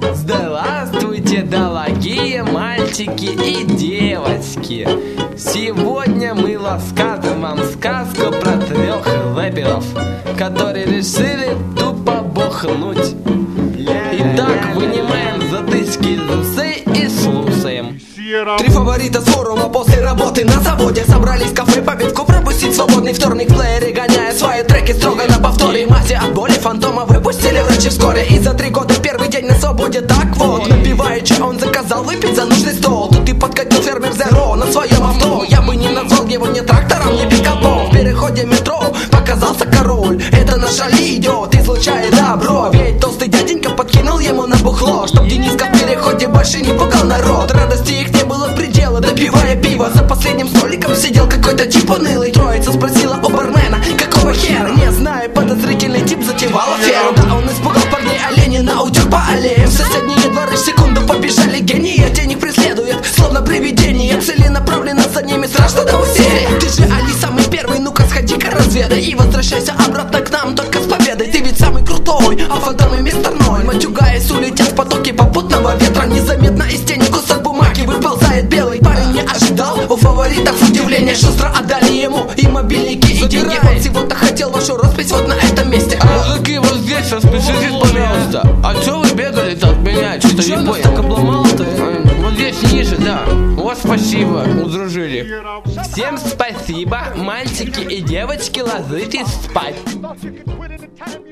Здравствуйте, дорогие мальчики и девочки! Сегодня мы расскажем вам сказку про 3 рэперов, которые решили тупо бухнуть. Итак, вынимаем затычки из ушей и слушаем. 3 фаворита с форума после работы на заводе собрались в кафе попитку пропустить свободный вторник. Плееры, гоняя свои треки строго на повторе. Мазь от боли фантома выпустили врачи вскоре. И за 3 года первый день на свободе. Так вот, напиваючи, он заказал выпить за нужный стол. Тут и подкатил фермер Зеро на своем авто. Я бы не назвал его ни трактором, ни пикапом. В переходе метро показался король. Это наша Ли идет, излучает добро. Ведь толстый дяденька подкинул ему на бухло, чтоб Дениска в переходе больше не пугал народ. Радости их не было предела, допивая пиво. За последним столиком сидел какой-то тип унылый. Троица спросила у бармена, какого хера? Не знаю, подозрительный тип затевал аферу. Да, он испугал парней оленей на утек по аллеям. В соседние дворы в секунду побежали гении. Тень их преследует, словно привидение. Целенаправленно за ними страшно до усерия. Ты же Али самый первый, ну-ка сходи-ка разведай и возвращайся обратно к нам только с победой. Ты ведь самый крутой, а фантомы мистер Ноль. Матюгаясь, улетят в потоки попутного ветра. Незаметно из тени кусок бумаги выползает белый. Парень не ожидал, у фаворитов удивление. Шустро отдали ему и мобильники, и деньги. Он всего-то хотел вашу роспись вот на этом месте. Мужики, вот здесь распишитесь, пожалуйста. А чё вы бегали-то от меня? Что-то не понял. Так обломал-то? Вот здесь ниже, да. Вот спасибо, удружили. Всем спасибо, мальчики и девочки, ложитесь спать.